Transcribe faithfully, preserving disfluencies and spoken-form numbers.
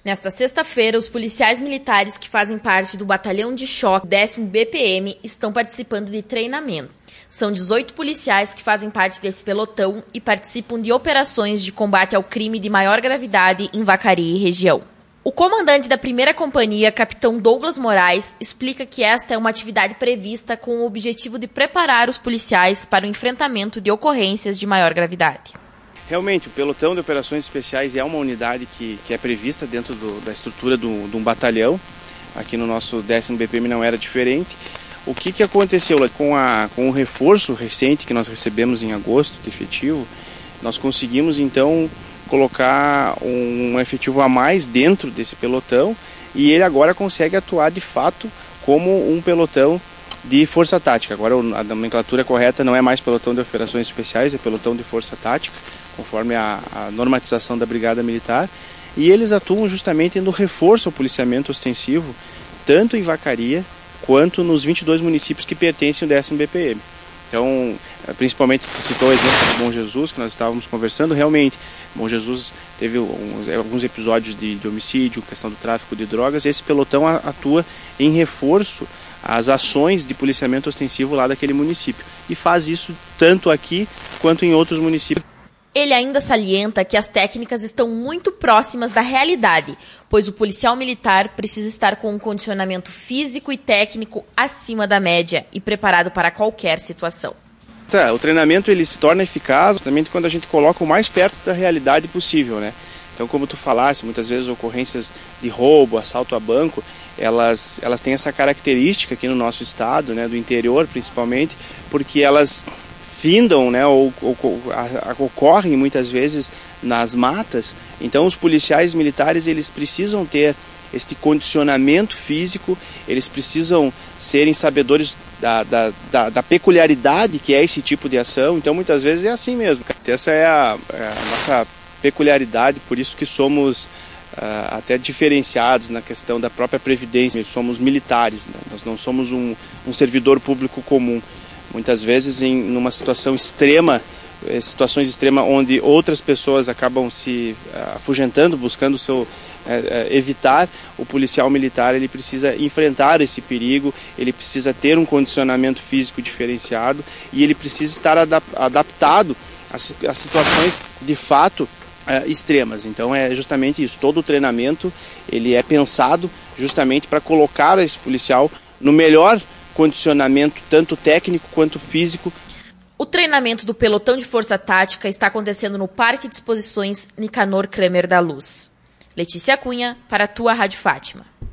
Nesta sexta-feira, os policiais militares que fazem parte do Batalhão de Choque décimo B P M estão participando de treinamento. São dezoito policiais que fazem parte desse pelotão e participam de operações de combate ao crime de maior gravidade em Vacaria e região. O comandante da primeira companhia, capitão Douglas Moraes, explica que esta é uma atividade prevista com o objetivo de preparar os policiais para o enfrentamento de ocorrências de maior gravidade. Realmente, o pelotão de operações especiais é uma unidade que, que é prevista dentro do, da estrutura do, de um batalhão. Aqui no nosso décimo B P M não era diferente. O que, que aconteceu? Com, a, com o reforço recente que nós recebemos em agosto, de efetivo, nós conseguimos então colocar um efetivo a mais dentro desse pelotão e ele agora consegue atuar de fato como um pelotão de força tática. Agora a nomenclatura correta não é mais pelotão de operações especiais, é pelotão de força tática, conforme a, a normatização da Brigada Militar, e eles atuam justamente no reforço ao policiamento ostensivo, tanto em Vacaria quanto nos vinte e dois municípios que pertencem ao décimo B P M. Então, principalmente, citou o exemplo de Bom Jesus, que nós estávamos conversando, realmente, Bom Jesus teve uns, alguns episódios de, de homicídio, questão do tráfico de drogas, esse pelotão atua em reforço às ações de policiamento ostensivo lá daquele município, e faz isso tanto aqui quanto em outros municípios. Ele ainda salienta que as técnicas estão muito próximas da realidade, pois o policial militar precisa estar com um condicionamento físico e técnico acima da média e preparado para qualquer situação. Tá, o treinamento ele se torna eficaz justamente quando a gente coloca o mais perto da realidade possível, né? Então, como tu falaste, muitas vezes ocorrências de roubo, assalto a banco, elas, elas têm essa característica aqui no nosso estado, né, do interior principalmente, porque elas findam, né, ou, ou, ou a, a, ocorrem muitas vezes nas matas. Então os policiais militares eles precisam ter este condicionamento físico, eles precisam serem sabedores da, da, da, da peculiaridade que é esse tipo de ação. Então muitas vezes é assim mesmo. Essa é a, é a nossa peculiaridade, por isso que somos uh, até diferenciados na questão da própria previdência. Somos militares, né? Nós não somos um, um servidor público comum. Muitas vezes em numa situação extrema, situações extremas onde outras pessoas acabam se uh, afugentando, buscando seu, uh, uh, evitar, o policial militar ele precisa enfrentar esse perigo, ele precisa ter um condicionamento físico diferenciado e ele precisa estar adap adaptado às, às situações de fato uh, extremas. Então é justamente isso, todo o treinamento ele é pensado justamente para colocar esse policial no melhor condicionamento, tanto técnico quanto físico. O treinamento do pelotão de força tática está acontecendo no Parque de Exposições Nicanor Kramer da Luz. Letícia Cunha, para a tua Rádio Fátima.